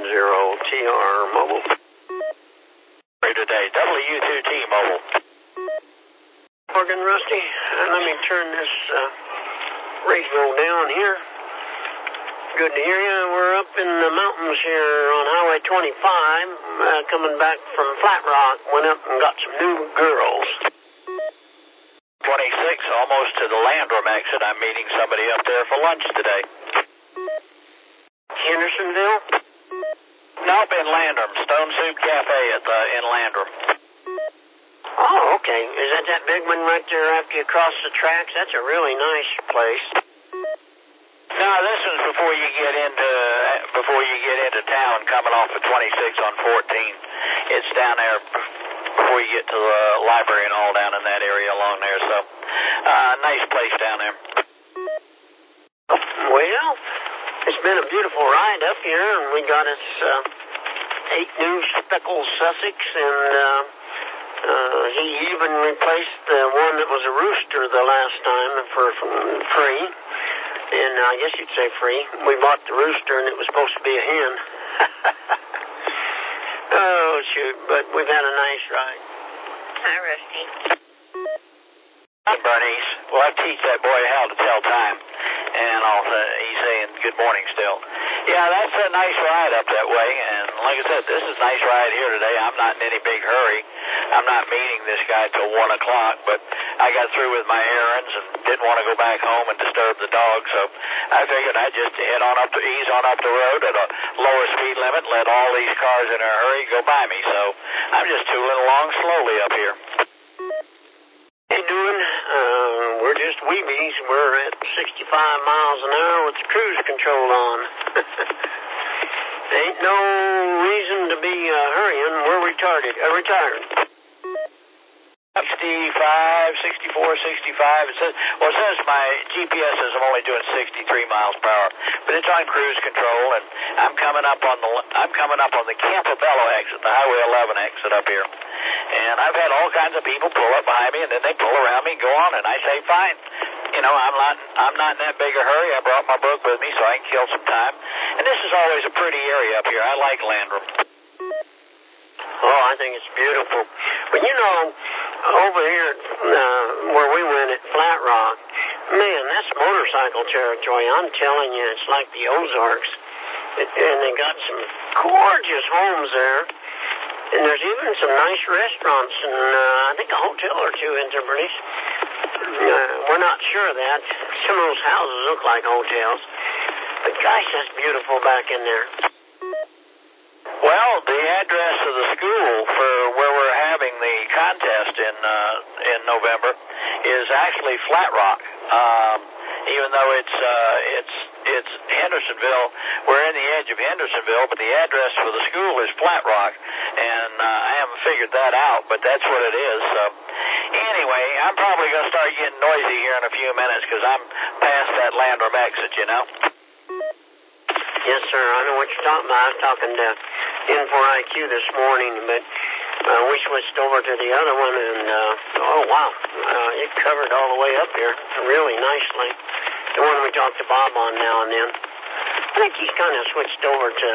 TR Mobile. Today, W2T Mobile. Morgan, Rusty. Let me turn this radio down here. Good to hear you. We're up in the mountains here on Highway 25, coming back from Flat Rock. Went up and got some new girls. 26, almost to the Landrum exit. I'm meeting somebody up there for lunch today. Hendersonville? Nope, in Landrum. Stone Soup Cafe in Landrum. Oh, okay. Is that big one right there after you cross the tracks? That's a really nice place. No, this is before you get into town, coming off of 26 on 14. It's down there before you get to the library and all down in that area along there. So, nice place down there. Well, it's been a beautiful ride up here, and we got us 8 new speckled Sussex, and he even replaced the one that was a rooster the last time for free. And I guess you'd say free. We bought the rooster, and it was supposed to be a hen. Oh, shoot. But we've had a nice ride. Hi, Rusty. Hi, Bernice. Well, I teach that boy how to tell time. And he's saying good morning still. Yeah, that's a nice ride up that way. And like I said, this is a nice ride here today. I'm not in any big hurry. I'm not meeting this guy till 1 o'clock, but I got through with my errands and didn't want to go back home and disturb the dog, so I figured I'd just ease on up the road at a lower speed limit, let all these cars in a hurry go by me. So I'm just tooling along slowly up here. How you doing? We're just weebies. We're at 65 miles an hour with the cruise control on. Ain't no reason to be hurrying. We're retired. 65, 64, 65. It says my GPS says I'm only doing 63 miles per hour, but it's on cruise control, and I'm coming up on the Campobello exit, the Highway 11 exit up here. And I've had all kinds of people pull up behind me, and then they pull around me and go on, and I say, fine. You know, I'm not in that big a hurry. I brought my book with me so I can kill some time. And this is always a pretty area up here. I like Landrum. Oh, I think it's beautiful. But you know, over here where we went at Flat Rock, man, that's motorcycle territory. I'm telling you, it's like the Ozarks. And they got some gorgeous homes there. And there's even some nice restaurants and I think a hotel or two in there, Bernice. We're not sure of that. Some of those houses look like hotels. But gosh, that's beautiful back in there. Well, the address of the school for where we're having the contest in November is actually Flat Rock. Even though it's Hendersonville, we're in the edge of Hendersonville, but the address for the school is Flat Rock, and I haven't figured that out, but that's what it is. So anyway, I'm probably going to start getting noisy here in a few minutes because I'm past that Landrum exit, you know. Yes, sir. I know what you're talking about. I was talking to N4IQ this morning, but we switched over to the other one, and oh, wow. It covered all the way up here really nicely. The one we talked to Bob on now and then. I think he's kind of switched over to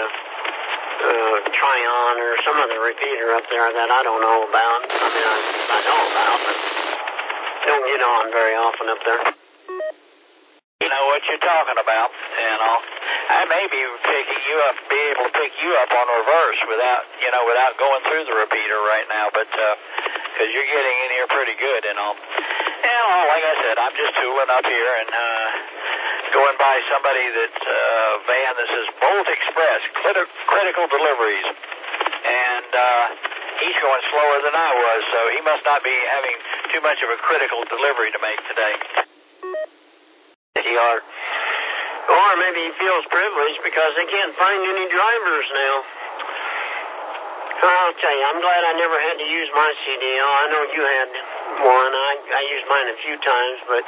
Tryon or some other repeater up there that I don't know about. I mean, I know about, but don't get on very often up there. You know what you're talking about, and I may be able to pick you up on reverse without going through the repeater right now, but because you're getting in here pretty good, and all. And like I said, I'm just tooling up here and going by somebody that's van that says Bolt Express critical deliveries, and he's going slower than I was, so he must not be having too much of a critical delivery to make today. Or maybe he feels privileged because they can't find any drivers now. I'll tell you, I'm glad I never had to use my CDL. I know you had one. I used mine a few times, but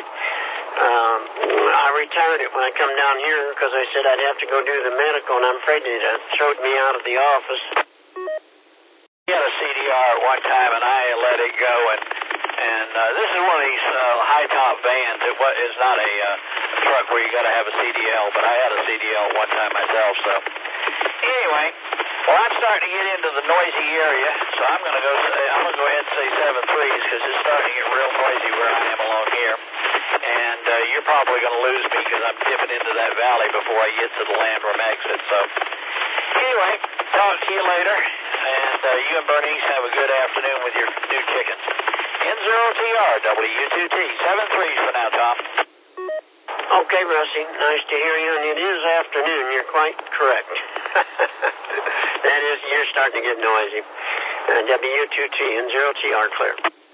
I retired it when I come down here because I said I'd have to go do the medical, and I'm afraid they throwed me out of the office. I had a CDR at one time, and I let it go, and this is one of these high-top vans. It is not a truck where you got to have a CDL, but I had a CDL at one time myself, so Anyway, well, I'm starting to get into the noisy area, so I'm going to go ahead and say 7-3s because it's starting to get real noisy where I am along here. And you're probably going to lose me because I'm dipping into that valley before I get to the Landrum exit. So anyway, talk to you later. And you and Bernice have a good afternoon with your new chickens. N0TR, W2T. 7-3s for now, Tom. Okay, Rusty. Nice to hear you. And it is afternoon. You're quite correct. That is, you're starting to get noisy. W2T, N0TR, clear.